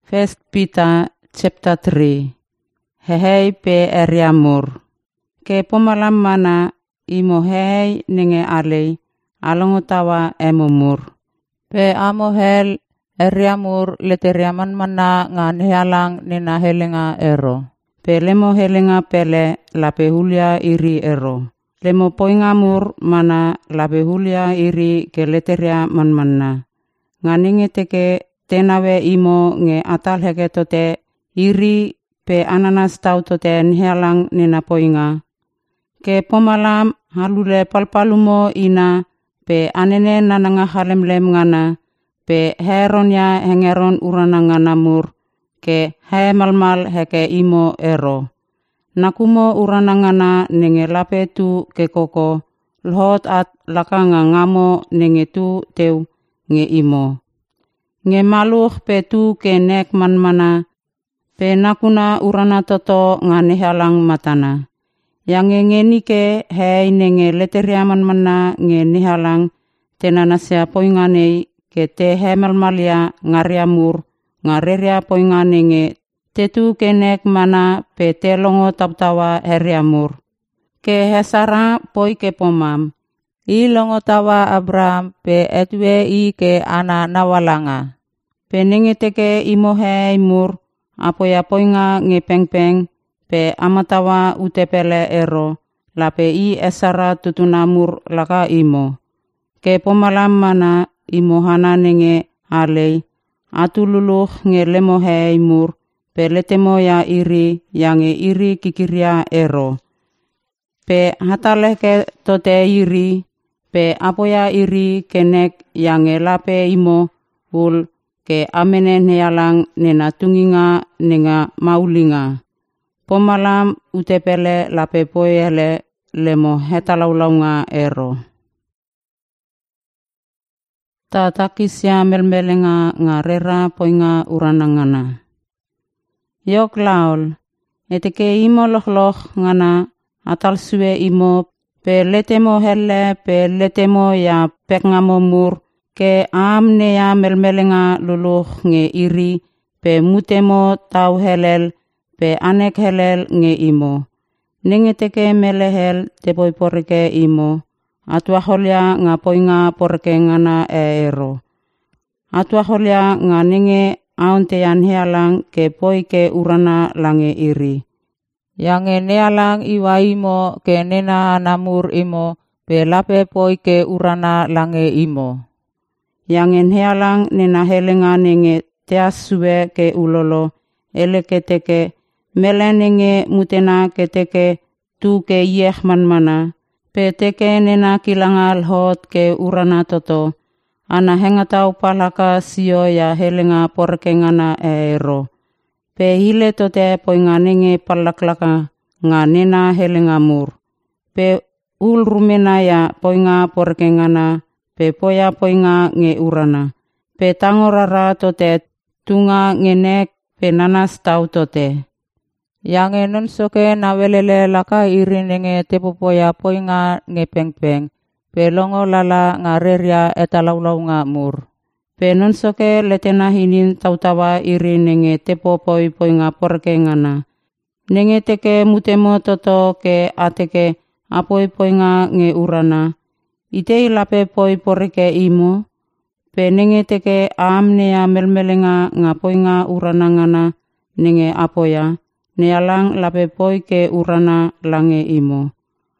1 Peter chapter 3. Hehei pe eriamur. Ke pomalam mana imo hehei ninge alei alongotawa emumur. Pe amo hel eriamur leteriaman mana ngan hialang nina helinga ero. Pe lemo helinga pele lape hulia iri ero. Lemo poingamur mana lape hulia iri ke leteria manmanna. Nganinge teke tenawe imo nge atal heke tote iri pe ananas tau tote nhialang nina poinga. Ke pomalam halule palpalumo ina pe anene nananga halemlem ngana pe heronya hengeron urana ngana mur ke he malmal heke imo ero. Nakumo urana ngana nenge lape tu ke koko lhot at lakanga ngamo nenge tu teu nge imo. Nge maluh pe tu ke nek manmana pe nakuna urana toto ngane halang matana. Yang nge nike hei nenge leteriaman mana nge nihalang tenanasya poingane ke te hemalmalia ngariamur ngareria poingane nge tetu kenek mana pe te longo taptawa heriamur. Ke hesara poi ke pomam. I longo tawa Abraham pe etwe i ke ana nawalanga. Pe nenge teke imo hei mur apoya poinga nge peng-peng pe amatawa utepele ero lape i esara tutunamur laka imo. Ke pomalam mana imo hana nenge alei atululuh nge lemo hei mur pe letemo ya iri yang iri kikiria ero. Pe hataleh ke tote iri pe apoya iri kenek yang lape imo ul ke amene nealang nena tunginga nenga maulinga. Pomalam utepele lape poele lemo hetalaulanga ero. Tatakisya melmelenga ngarera poinga uranangana. Yok laol, eteke imo loh ngana atal suwe imo pe letemo hele pe letemo ya pekngamomur ke amne ya melmelenga luluh nge iri pe mutemo tau helel pe anek helel nge imo. Nenge teke melehel te poi porke imo. Atua holia nga poinga porke ngana ero. Atua holia nga nenge auntean healang ke poi ke urana lange iri. Yang nealang iwa imo ke nena namur imo pe lape poi ke urana lange imo. Yang healang nena helenga nenge teas suwe ke ulolo ele ke teke melenenge mutena ke teke tu ke yeh manmana. Pe teke nena kilangal hot ke urana toto. Ana hengatau palaka sio ya helenga porke ngana ero. Pe hile tote poinga nenge palaklaka nga nena helenga mur. Pe ul rumena ya poinga porke ngana. Pe poya poinga nge urana. Pe tangorara tote tunga ngenek pe nanas tau tote. Yang enun soke nawelele laka iri nenge tepopoya poinga nge peng-peng. Pe longo lala ngareria etalaulau nga mur. Pe nun soke letena hinin tautawa iri nenge tepopoi poinga porke ngana. Nenge teke mutemo toto ke ateke apoi poinga nge urana. Itei lape poi porke imo. Pe nenge teke amnea melmelenga nga poinga urana ngana nenge apoya. Nealang lape poi ke urana lange imo.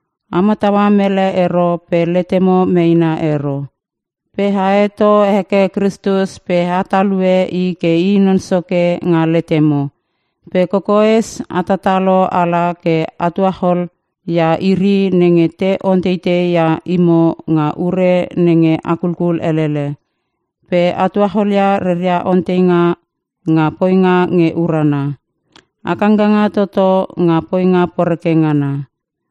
Amatawa mele ero pe letemo meina ero. Pe haeto heke Kristus pe hatalue i ke inon soke nga letemo. Pe kokoes atatalo ala ke atuahol ya iri nenge te onteite ya imo nga ure nenge akulkul elele. Pe atuahol ya reria onteinga nga poinga nge urana. Akanganga toto nga poinga porke ngana.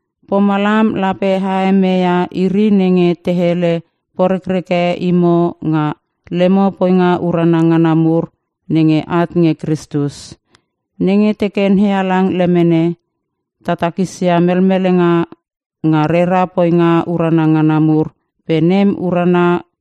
Pomalam lape haeme ya iri nenge tehele porkreke imo nga lemo poinga urana ngana mur nenge at nge Kristus. Nenge teken healang lemene tatakisya melmelenga nga rera poinga urana ngana mur penem urana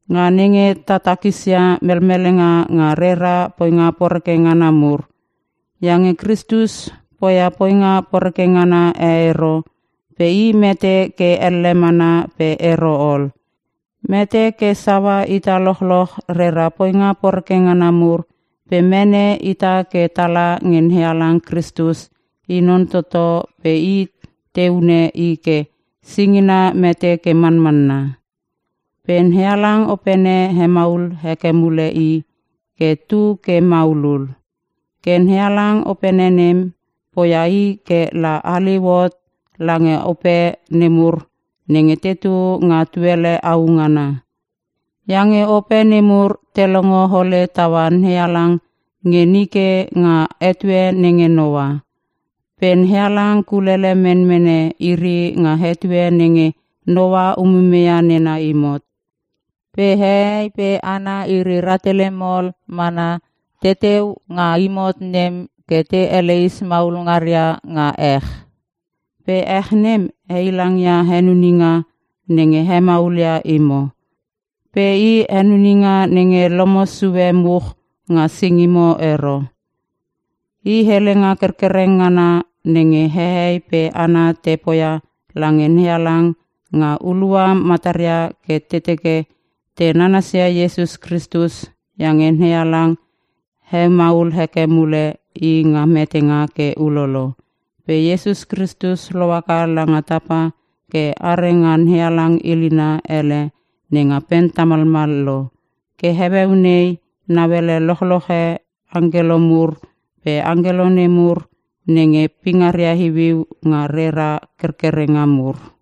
nga nenge tatakisya melmelenga nga rera poinga porke ngana mur. Yange Kristus poya poinga porke ngana ero, pe I mete ke elemana pe ero ol. Mete ke sawa ita lohloh rera poinga porke ngana mur, pe mene ita ke tala ngen healang Kristus, inon toto pe I teune I ke singina mete ke manmanna. Pen healang opene he maul heke mule I, ke tu ke maulul. Ken healang opene nem, poya I ke la aliwot lange ope nemur, nenge tetu nga tuele aungana. Yange ope nemur telongo hole tawan healang nge nike nga etwe nenge noa. Pen healang kulele menmene iri nga hetwe nenge noa umumea nena imot. Pe hei pe ana iri ratelemol mana teteu nga imot nem kete eleis maul ngaria nga Pe nem heilang ya henuninga nenge hemaulia imo. Pe I henuninga nenge lomo suwe muh nga singimo ero. I helenga kerkerengana nenge hei pe ana tepoya langen healang nga ulua mataria ke teteke te nanasia Yesus Kristus yang healang he maul heke mule I nga metenga ke ulolo. Pe Yesus Kristus loaka langa tapa ke arengan healang ilina ele nenga pentamalmal lo. Ke hebeunei nawele lohlohe angelo mur pe angelo nemur nenge pingaria hiwiu nga rera kerkerenga mur.